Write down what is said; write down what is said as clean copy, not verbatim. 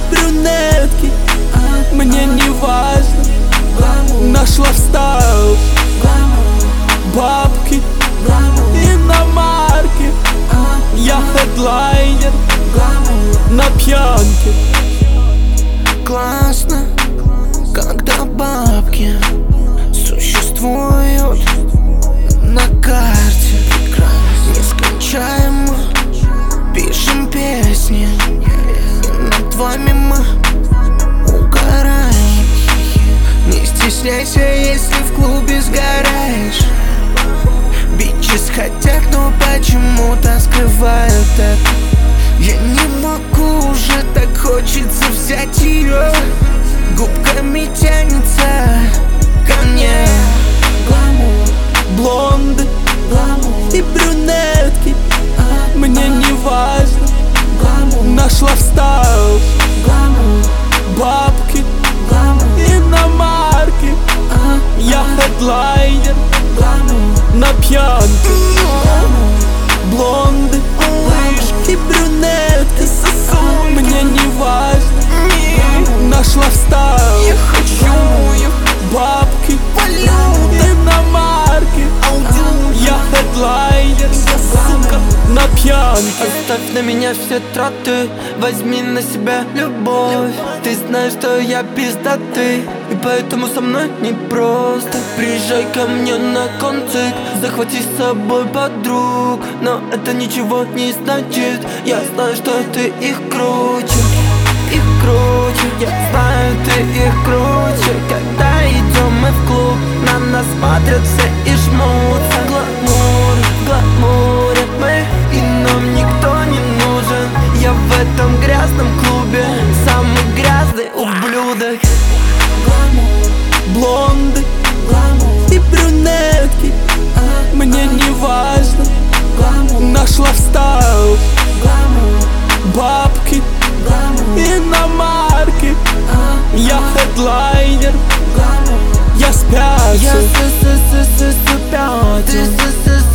брюнетки, мне не важно. Нашла в стайл бабки, иномарки. Я хедлайнер на пьянке. Классно, когда бабки существуют на карте. Нескончаемо пишем песни, и над вами мы угораем. Не стесняйся, если в клубе сгораешь. Бичес хотят, но почему-то скрывают это. Я не могу уже, так хочется взять ее. Губками тянется ко мне. Блонды и брюнетки, мне не важно. Нашла в стайл бабки, иномарки. Я хедлайнер на пьянке. Блонды и брюнетки, мне не важно. Нашла в стайл бабки, иномарки. Я хедлайнер на пьянке. Оставь на меня все траты, возьми на себя любовь. Ты знаешь, что я пиздатый, и поэтому со мной непросто. Приезжай ко мне на концерт, захвати с собой подруг. Но это ничего не значит, я знаю, что ты их круче. Их круче, я знаю, ты их круче. Когда идем мы в клуб, на нас смотрят все и жмутся. Гламур, в гламуре мы, и нам никто не нужен. Я в этом грязном клубе самый грязный ублюдок. Блонды и брюнетки, мне не важно. Нашла в стайл бабки, иномарки. Я хедлайнер, я спятил. Я спятил.